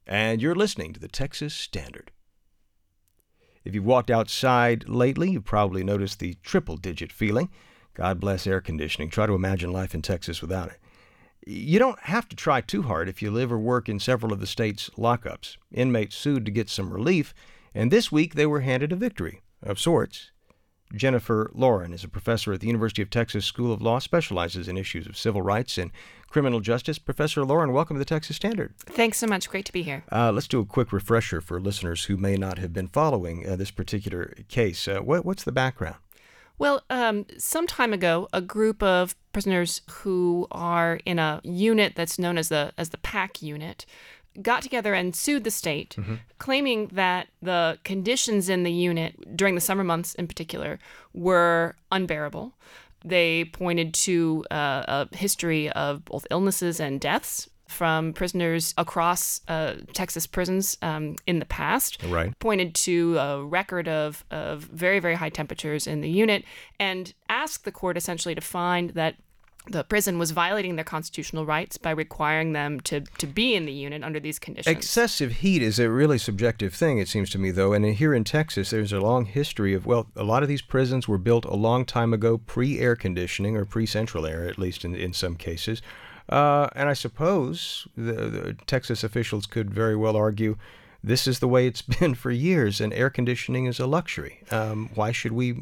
and you're listening to the Texas Standard. If you've walked outside lately, you've probably noticed the triple-digit feeling. God bless air conditioning. Try to imagine life in Texas without it. You don't have to try too hard if you live or work in several of the state's lockups. Inmates sued to get some relief, and this week they were handed a victory of sorts. Jennifer Lauren is a professor at the University of Texas School of Law, specializes in issues of civil rights and criminal justice. Professor Lauren, welcome to the Texas Standard. Thanks so much. Great to be here. Let's do a quick refresher for listeners who may not have been following this particular case. What's the background? Well, some time ago, a group of prisoners who are in a unit that's known as the PAC unit got together and sued the state, claiming that the conditions in the unit during the summer months in particular were unbearable. They pointed to a history of both illnesses and deaths from prisoners across Texas prisons in the past. Right. Pointed to a record of very, very high temperatures in the unit and asked the court essentially to find that the prison was violating their constitutional rights by requiring them to be in the unit under these conditions. Excessive heat is a really subjective thing, it seems to me, though. And here in Texas, there's a long history of, a lot of these prisons were built a long time ago, pre-air conditioning or pre-central air, at least in some cases. And I suppose the Texas officials could very well argue this is the way it's been for years, and air conditioning is a luxury. Why should we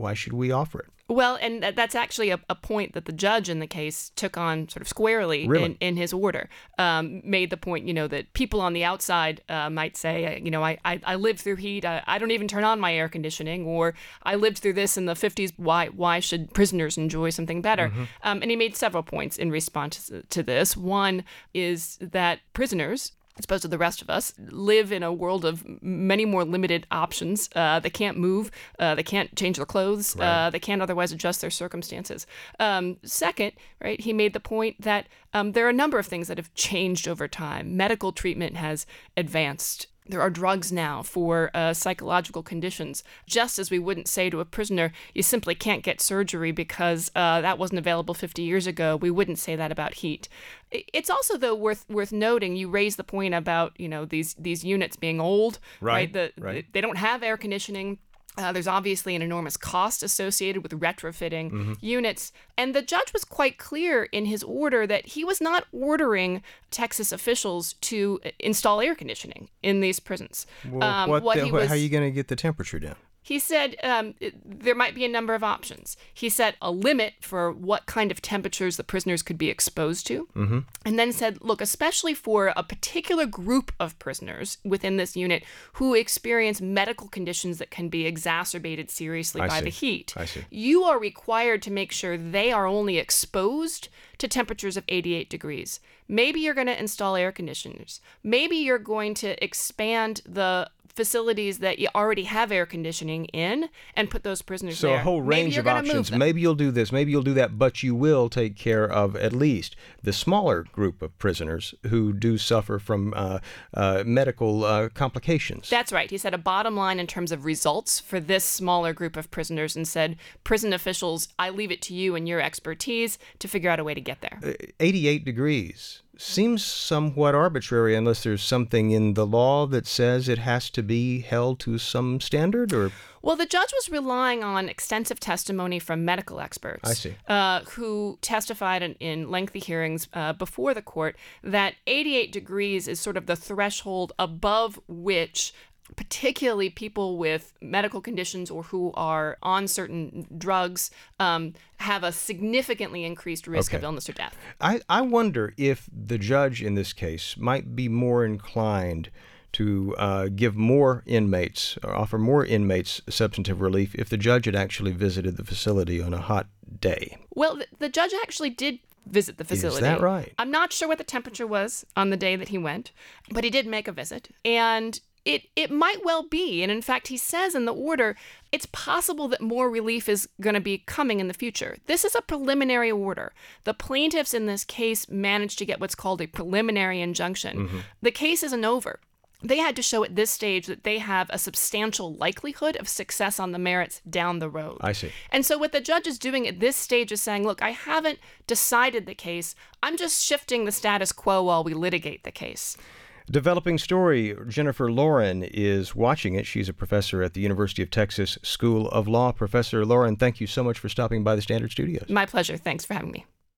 offer it? Well, and that's actually a point that the judge in the case took on sort of squarely in his order. Made the point, that people on the outside might say, I lived through heat. I don't even turn on my air conditioning, or I lived through this in the 50s. Why should prisoners enjoy something better? And he made several points in response to this. One is that prisoners, as opposed to the rest of us, live in a world of many more limited options. They can't move. They can't change their clothes. Right. They can't otherwise adjust their circumstances. Second, right, he made the point that there are a number of things that have changed over time. Medical treatment has advanced. There are drugs now for psychological conditions. Just as we wouldn't say to a prisoner, you simply can't get surgery because that wasn't available 50 years ago, we wouldn't say that about heat. It's also, though, worth noting, you raised the point about, these units being old, right? They don't have air conditioning. There's obviously an enormous cost associated with retrofitting units. And the judge was quite clear in his order that he was not ordering Texas officials to install air conditioning in these prisons. Well, how are you going to get the temperature down? He said there might be a number of options. He set a limit for what kind of temperatures the prisoners could be exposed to, and then said, look, especially for a particular group of prisoners within this unit who experience medical conditions that can be exacerbated seriously by the heat, you are required to make sure they are only exposed to temperatures of 88 degrees. Maybe you're going to install air conditioners. Maybe you're going to expand the facilities that you already have air conditioning in and put those prisoners there. So a whole range of options. Maybe you'll do this, maybe you'll do that, but you will take care of at least the smaller group of prisoners who do suffer from medical complications. That's right. He said a bottom line in terms of results for this smaller group of prisoners, and said, prison officials, I leave it to you and your expertise to figure out a way to get there. 88 degrees. Seems somewhat arbitrary unless there's something in the law that says it has to be held to some standard, or... Well, the judge was relying on extensive testimony from medical experts. I see. Who testified in lengthy hearings before the court that 88 degrees is sort of the threshold above which particularly people with medical conditions or who are on certain drugs have a significantly increased risk of illness or death. I wonder if the judge in this case might be more inclined to give more inmates or offer more inmates substantive relief if the judge had actually visited the facility on a hot day. Well, the judge actually did visit the facility. Is that right? I'm not sure what the temperature was on the day that he went, but he did make a visit. And it might well be, and in fact, he says in the order, it's possible that more relief is going to be coming in the future. This is a preliminary order. The plaintiffs in this case managed to get what's called a preliminary injunction. The case isn't over. They had to show at this stage that they have a substantial likelihood of success on the merits down the road. I see. And so what the judge is doing at this stage is saying, look, I haven't decided the case. I'm just shifting the status quo while we litigate the case. Developing Story. Jennifer Lauren is watching it. She's a professor at the University of Texas School of Law. Professor Lauren, thank you so much for stopping by the Standard Studios. My pleasure. Thanks for having me.